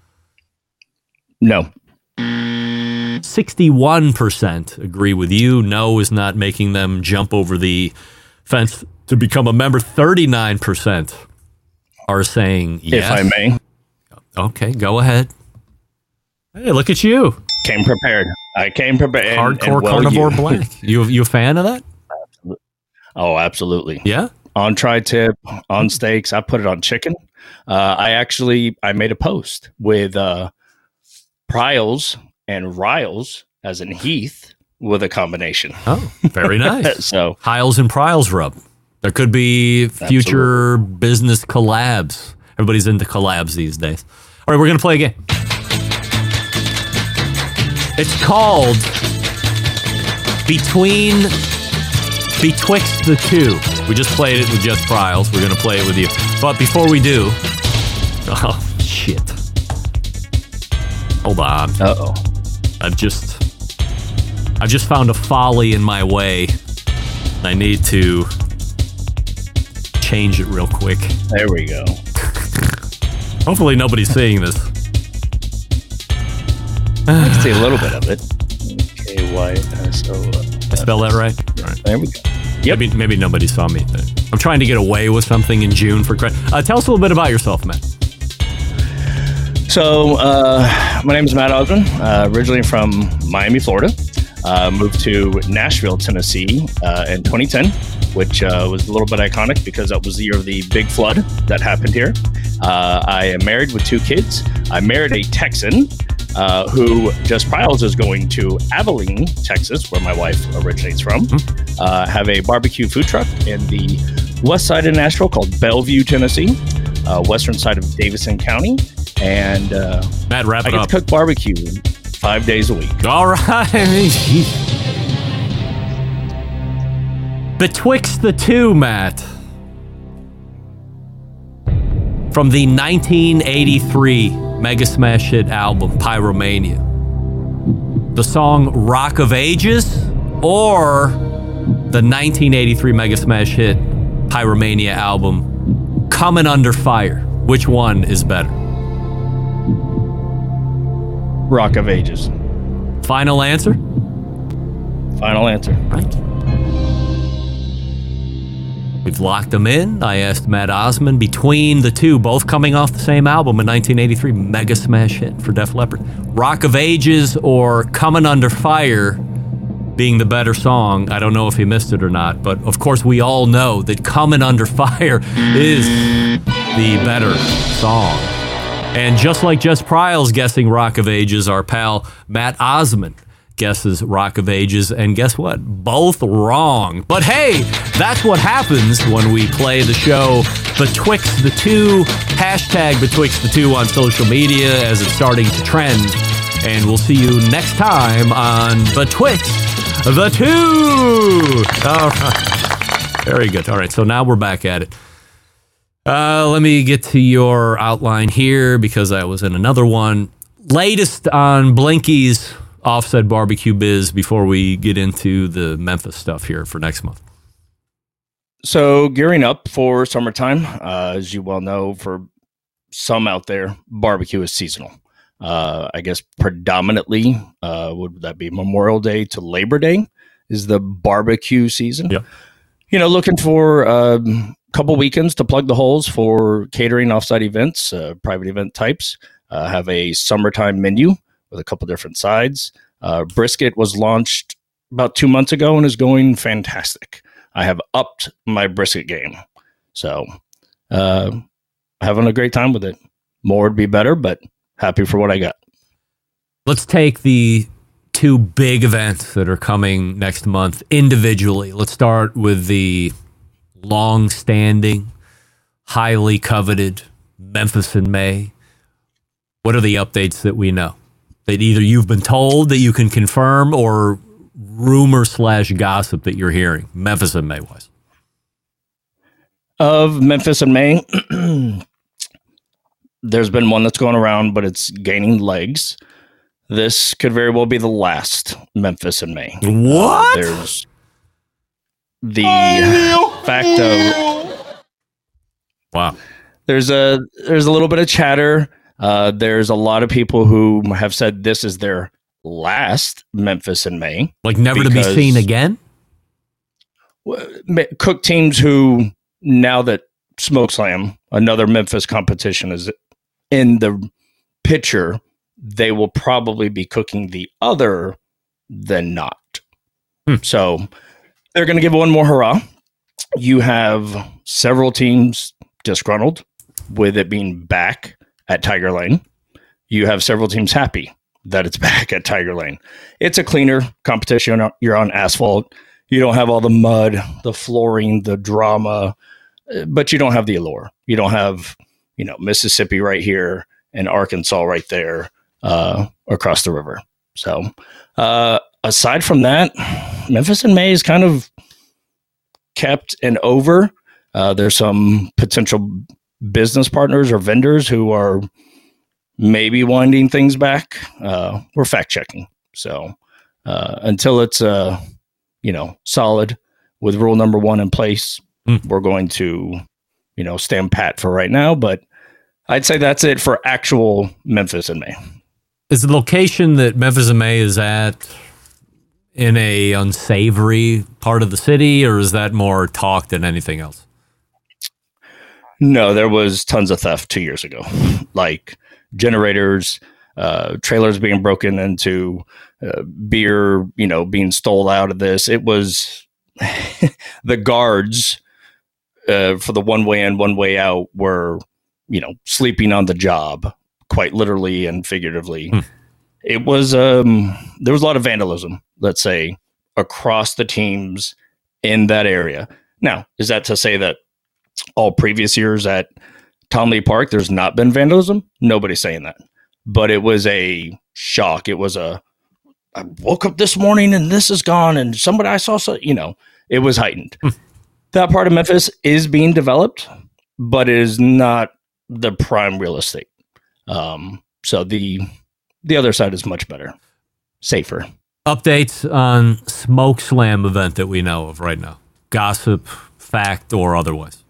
No. sixty-one percent agree with you. No is not making them jump over the fence to become a member. thirty-nine percent are saying yes. If I may. Okay, go ahead. Hey, look at you. Came prepared. I came prepared. Hardcore and, and well, carnivore you. blank. You you a fan of that? Oh, absolutely. Yeah? On tri-tip, on steaks. I put it on chicken. Uh, I actually, I made a post with uh, Pryles and Riles as in Heath with a combination. Oh, very nice. So Hiles and Pryles rub. There could be future absolutely. business collabs. Everybody's into collabs these days. All right, we're going to play a game. It's called Between Betwixt the Two. We just played it with just Pryles. We're going to play it with you. But before we do, oh, shit. Hold on. Uh-oh. I've just, I've just found a folly in my way. I need to change it real quick. There we go. Hopefully nobody's seeing this. I can see a little bit of it. K Y S O. I spell that right? All right. There we go. Yep. Maybe, maybe nobody saw me. I'm trying to get away with something in June for credit. Uh, tell us a little bit about yourself, Matt. So, uh, my name is Matt Osmond, uh, originally from Miami, Florida. Uh, moved to Nashville, Tennessee uh, in twenty ten, which uh, was a little bit iconic because that was the year of the big flood that happened here. Uh, I am married with two kids. I married a Texan uh, who just Pryles is going to Abilene, Texas, where my wife originates from. Mm-hmm. Uh, have a barbecue food truck in the west side of Nashville called Bellevue, Tennessee, uh, western side of Davison County. And uh, Matt, wrap it I get up. to cook barbecue five days a week. All right. Betwixt the Two, Matt. From the nineteen eighty-three mega smash hit album Pyromania. The song Rock of Ages or the nineteen eighty-three mega smash hit Pyromania album Coming Under Fire. Which one is better? Rock of Ages. Final answer? Final answer. Right. We've locked them in. I asked Matt Osmond between the two, both coming off the same album in nineteen eighty-three, mega smash hit for Def Leppard. Rock of Ages or Coming Under Fire being the better song. I don't know if he missed it or not, but of course we all know that Coming Under Fire is the better song. And just like Jess Pryles guessing Rock of Ages, our pal Matt Osmond guesses Rock of Ages, and guess what? Both wrong. But hey, that's what happens when we play the show Betwixt the Two, hashtag Betwixt the Two on social media as it's starting to trend. And we'll see you next time on Betwixt the Two. All right. Very good. All right, so now we're back at it. Uh, let me get to your outline here because I was in another one. Latest on Blinky's Offset Barbecue Biz before we get into the Memphis stuff here for next month. So gearing up for summertime, uh, as you well know, for some out there, barbecue is seasonal. Uh, I guess predominantly, uh, would that be Memorial Day to Labor Day is the barbecue season. Yeah. You know, looking for a um, couple weekends to plug the holes for catering offsite events, uh, private event types. Uh, have a summertime menu with a couple different sides. Uh, brisket was launched about two months ago and is going fantastic. I have upped my brisket game. So uh, having a great time with it. More would be better, but happy for what I got. Let's take the two big events that are coming next month individually. Let's start with the long-standing, highly coveted Memphis in May. What are the updates that we know? That either you've been told that you can confirm or rumor slash gossip that you're hearing, Memphis in May wise. Of Memphis in May, there's been one that's going around, but it's gaining legs. This could very well be the last Memphis in May. What? Uh, there's the fact of wow. There's a there's a little bit of chatter. Uh, there's a lot of people who have said this is their last Memphis in May, like never to be seen again. Cook teams who, now that SmokeSlam, another Memphis competition, is in the picture, they will probably be cooking the other than not. Hmm. So they're going to give one more hurrah. You have several teams disgruntled with it being back at Tiger Lane. You have several teams happy that it's back at Tiger Lane. It's a cleaner competition. You're on asphalt. You don't have all the mud, the flooring, the drama, but you don't have the allure. You don't have, you know, Mississippi right here and Arkansas right there uh, across the river. So uh, aside from that, Memphis in May is kind of kept and over. Uh, there's some potential business partners or vendors who are maybe winding things back. Uh, we're fact checking. So uh, until it's, uh, you know, solid with rule number one in place, mm. we're going to, you know, stand pat for right now. But I'd say that's it for actual Memphis in May. Is the location that Memphis in May is at in a unsavory part of the city, or is that more talk than anything else? No, there was tons of theft two years ago, like generators, uh, trailers being broken into, uh, beer, you know, being stole out of this. It was the guards uh, for the one way in, one way out were, you know, sleeping on the job, quite literally and figuratively. Hmm. It was, um, there was a lot of vandalism, let's say, across the teams in that area. Now, is that to say that all previous years at Tom Lee Park, there's not been vandalism? Nobody's saying that. But it was a shock. It was a, I woke up this morning and this is gone and somebody I saw, so, you know, it was heightened. That part of Memphis is being developed, but it is not the prime real estate. Um, so the the other side is much better, safer. Updates on SmokeSlam event that we know of right now. Gossip, fact, or otherwise.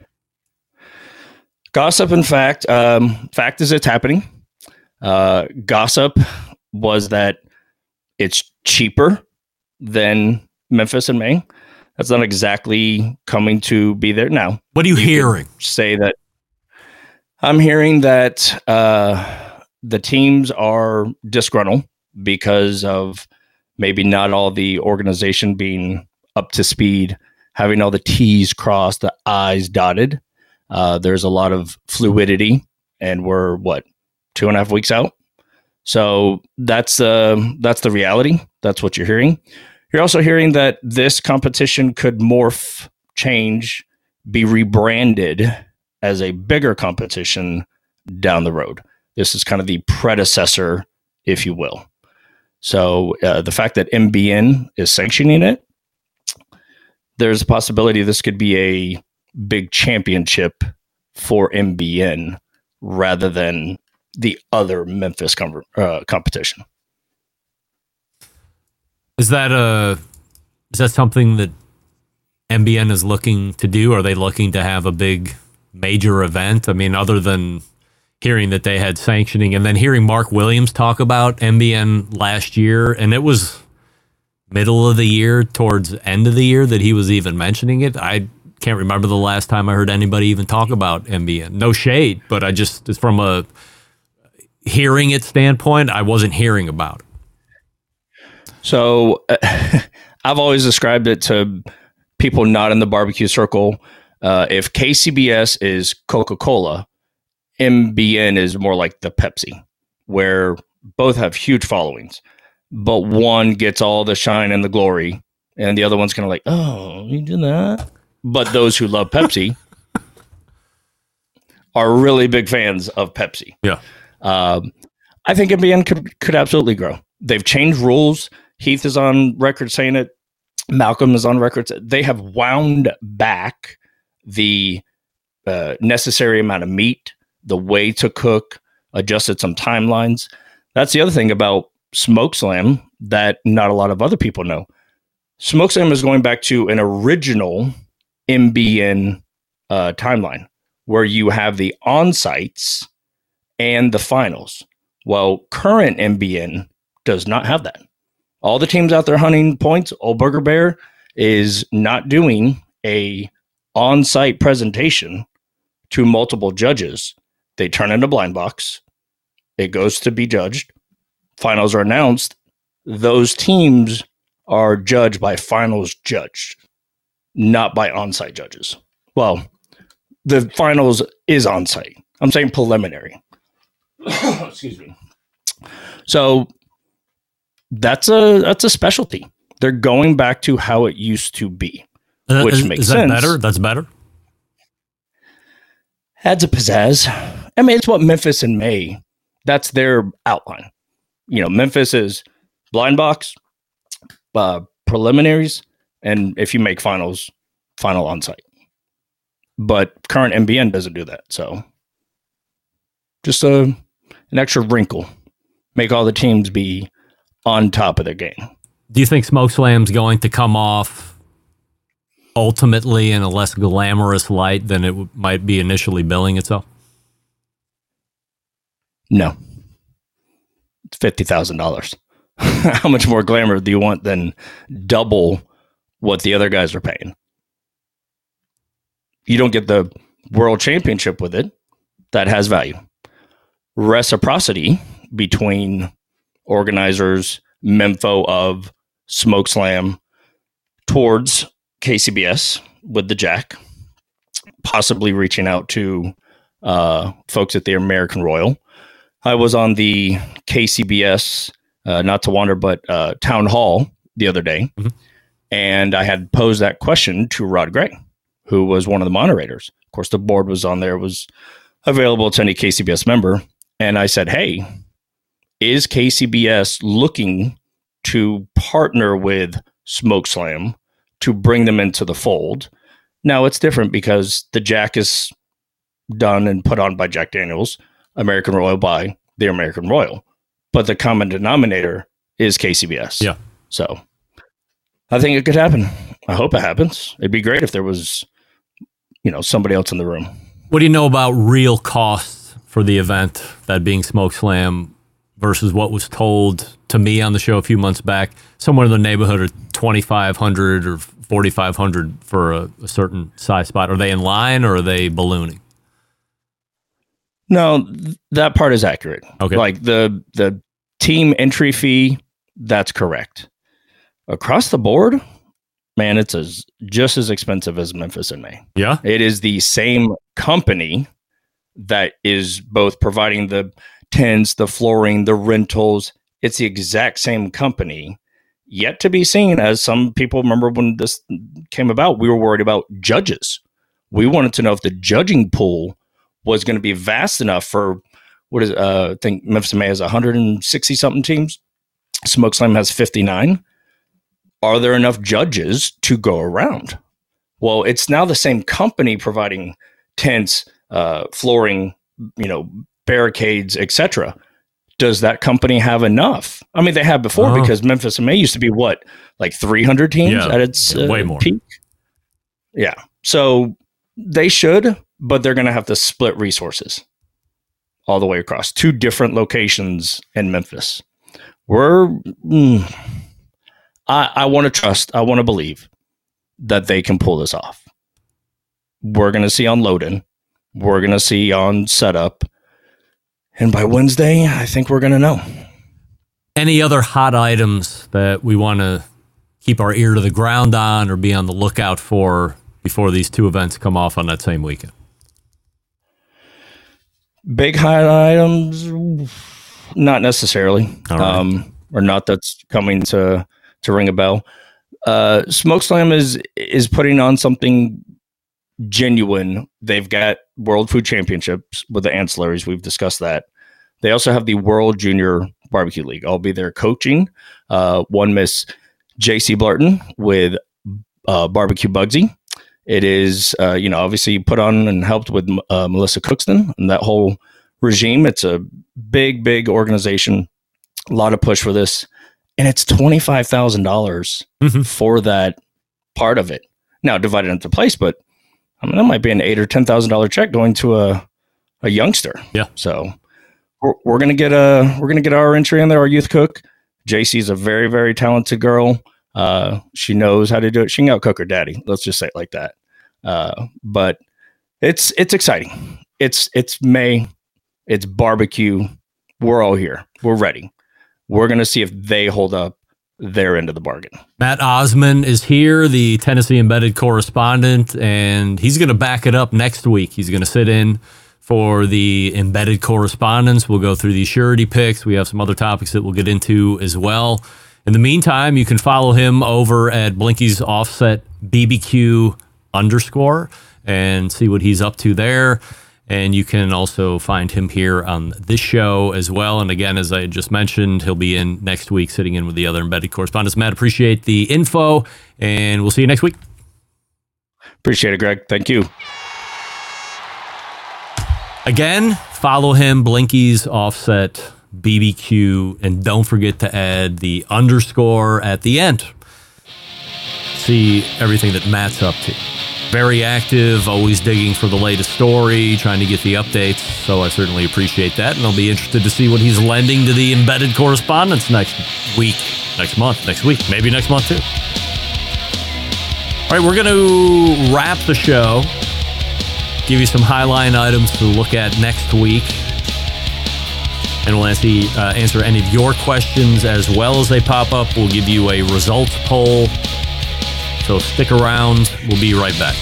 Gossip and fact. Um, fact is it's happening. Uh, gossip was that it's cheaper than Memphis in May. That's not exactly coming to be there now. What are you, you hearing? Say that I'm hearing that uh, the teams are disgruntled because of maybe not all the organization being up to speed, having all the T's crossed, the I's dotted. Uh, there's a lot of fluidity, and we're what two and a half weeks out. So that's uh, that's the reality. That's what you're hearing. You're also hearing that this competition could morph, change, be rebranded as a bigger competition down the road. This is kind of the predecessor, if you will. So uh, the fact that M B N is sanctioning it, there's a possibility this could be a big championship for M B N rather than the other Memphis com- uh, competition. Is that a is that something that M B N is looking to do? Are they looking to have a big major event? I mean, other than hearing that they had sanctioning and then hearing Mark Williams talk about M B N last year, and it was middle of the year towards end of the year that he was even mentioning it. I can't remember the last time I heard anybody even talk about M B N. No shade, but I just, from a hearing it standpoint, I wasn't hearing about it. So uh, I've always described it to people not in the barbecue circle. Uh, if K C B S is Coca-Cola, M B N is more like the Pepsi, where both have huge followings. but one gets all the shine and the glory, and the other one's kind of like, oh, you did that. But those who love Pepsi are really big fans of Pepsi. Yeah. Um, I think N B N could, could absolutely grow. They've changed rules. Heath is on record saying it. Malcolm is on record. They have wound back the uh, necessary amount of meat, the way to cook, adjusted some timelines. That's the other thing about SmokeSlam that not a lot of other people know. SmokeSlam is going back to an original M B N uh, timeline where you have the on-sites and the finals. Well, current M B N does not have that. All the teams out there hunting points, Old Burger Bear is not doing a on-site presentation to multiple judges. They turn in a blind box. It goes to be judged. Finals are announced. Those teams are judged by finals judged, not by on-site judges. Well, the finals is on-site. I'm saying preliminary. Excuse me. So that's a that's a specialty. They're going back to how it used to be, uh, which is, makes is that sense. better? That's better. Adds a pizzazz. I mean, it's what Memphis in May. That's their outline. You know, Memphis is blind box, uh, preliminaries, and if you make finals, final on site. But current M B N doesn't do that. So just a an extra wrinkle. Make all the teams be on top of their game. Do you think SmokeSlam's going to come off ultimately in a less glamorous light than it w- might be initially billing itself? No. It's fifty thousand dollars. How much more glamour do you want than double what the other guys are paying? You don't get the world championship with it. That has value. Reciprocity between organizers, Memfo of SmokeSlam towards K C B S with the Jack, possibly reaching out to uh, folks at the American Royal. I was on the K C B S, uh, not to wander, but uh, town hall the other day, mm-hmm. and I had posed that question to Rod Gray, who was one of the moderators. Of course, the board was on there, was available to any K C B S member. And I said, hey, is K C B S looking to partner with SmokeSlam to bring them into the fold? Now, it's different because the Jack is done and put on by Jack Daniels, American Royal by the American Royal. But the common denominator is K C B S. Yeah. So I think it could happen. I hope it happens. It'd be great if there was, you know, somebody else in the room. What do you know about real costs for the event, that being SmokeSlam, versus what was told to me on the show a few months back, somewhere in the neighborhood of twenty-five hundred dollars or forty-five hundred dollars for a, a certain size spot? Are they in line or are they ballooning? No, th- that part is accurate. Okay. Like the the team entry fee, that's correct. Across the board, man, it's as just as expensive as Memphis in May. Yeah. It is the same company that is both providing the tents, the flooring, the rentals. It's the exact same company, yet to be seen. As some people remember when this came about, we were worried about judges. We wanted to know if the judging pool was going to be vast enough for, what is, uh, I think Memphis in May has one hundred sixty something teams. SmokeSlam has fifty-nine. Are there enough judges to go around? Well, it's now the same company providing tents, uh, flooring, you know, barricades, et cetera. Does that company have enough? I mean, they have before, oh. because Memphis in May used to be what, like three hundred teams yeah, at its yeah, way uh, more. peak? Yeah. So they should, but they're going to have to split resources all the way across two different locations in Memphis. We're, mm, I, I want to trust, I want to believe that they can pull this off. We're going to see on load-in. We're going to see on setup. And by Wednesday, I think we're going to know. Any other hot items that we want to keep our ear to the ground on or be on the lookout for before these two events come off on that same weekend? Big hot items, not necessarily. All right. Um, or not that's coming to to ring a bell. Uh, Smokeslam is is putting on something genuine. They've got World Food Championships with the ancillaries. We've discussed that. They also have the World Junior Barbecue League. I'll be there coaching. Uh, one Miss J C Blarton with uh, Barbecue Bugsy. It is, uh, you know, obviously put on and helped with uh, Melissa Cookston and that whole regime. It's a big, big organization. A lot of push for this. And it's twenty-five thousand dollars mm-hmm. for that part of it. Now, divided into place, but I mean, that might be an eight or ten thousand dollar check going to a, a youngster. Yeah. So we're, we're going to get a, we're going to get our entry in there, our youth cook. J C is a very, very talented girl. Uh, she knows how to do it. She can outcook her daddy. Let's just say it like that. Uh, but it's, it's exciting. It's, it's May. It's barbecue. We're all here. We're ready. We're going to see if they hold up their end of the bargain. Matt Osman is here, the Tennessee Embedded correspondent, and he's going to back it up next week. He's going to sit in for the Embedded correspondence. We'll go through the surety picks. We have some other topics that we'll get into as well. In the meantime, you can follow him over at Blinky's Offset B B Q underscore and see what he's up to there. And you can also find him here on this show as well. And again, as I just mentioned, he'll be in next week sitting in with the other Embedded correspondents. Matt, appreciate the info, and we'll see you next week. Appreciate it, Greg. Thank you. Again, follow him, Blinky's Offset B B Q, and don't forget to add the underscore at the end. See everything that Matt's up to. Very active, always digging for the latest story, trying to get the updates, so I certainly appreciate that, and I'll be interested to see what he's lending to the Embedded correspondence next week, next month, next week, maybe next month too. All right, we're going to wrap the show, give you some highline items to look at next week, and we'll answer, uh, answer any of your questions as well as they pop up. We'll give you a results poll. So stick around. We'll be right back.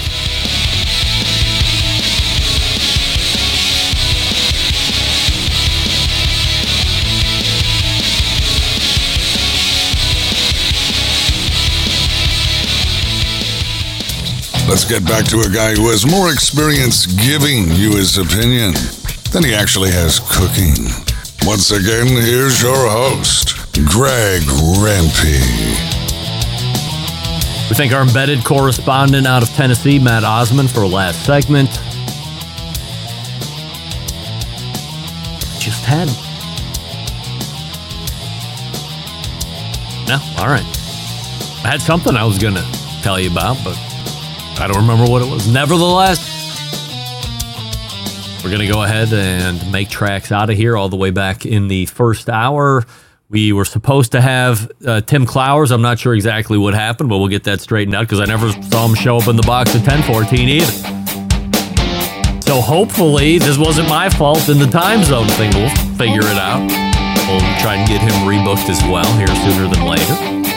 Let's get back to a guy who has more experience giving you his opinion than he actually has cooking. Once again, here's your host, Greg Rempe. We thank our Embedded correspondent out of Tennessee, Matt Osman, for last segment. Just had him. No, all right. I had something I was going to tell you about, but I don't remember what it was. Nevertheless, we're going to go ahead and make tracks out of here all the way back in the first hour. We were supposed to have uh, Tim Clowers. I'm not sure exactly what happened, but we'll get that straightened out because I never saw him show up in the box at ten fourteen either. So hopefully this wasn't my fault in the time zone thing. We'll figure it out. We'll try and get him rebooked as well here sooner than later.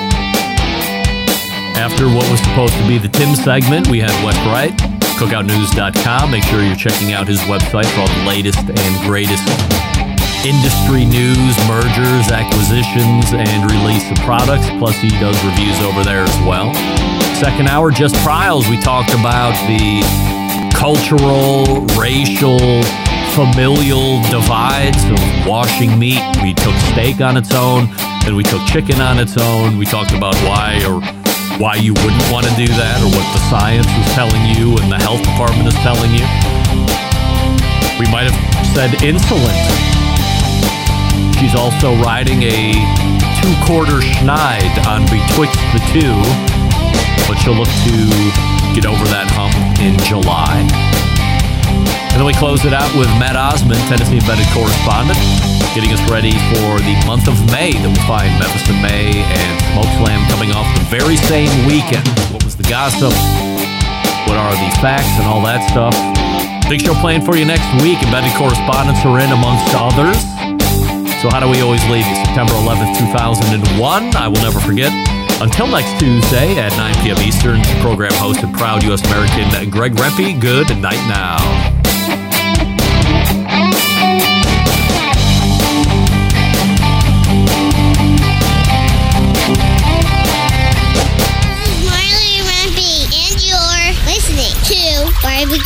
After what was supposed to be the Tim segment, we had Wes Wright, cookout news dot com. Make sure you're checking out his website for all the latest and greatest industry news, mergers, acquisitions, and release of products. Plus, he does reviews over there as well. Second hour, Just Pryles. We talked about the cultural, racial, familial divides of washing meat. We took steak on its own, then we took chicken on its own. We talked about why or why you wouldn't want to do that, or what the science is telling you and the health department is telling you. We might have said insolent. She's also riding a two-quarter schneid on betwixt the two, but she'll look to get over that hump in July. And then we close it out with Matt Osman, Tennessee Embedded correspondent, getting us ready for the month of May that we'll find Memphis in May and Smokeslam coming off the very same weekend. What was the gossip? What are the facts and all that stuff? Big show planned for you next week. Embedded correspondents are in amongst others. So how do we always leave you? September eleventh, two thousand one. I will never forget. Until next Tuesday at nine p.m. Eastern, program host and proud U S American Greg Rempe. Good night now.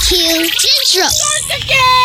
Barbecue Central.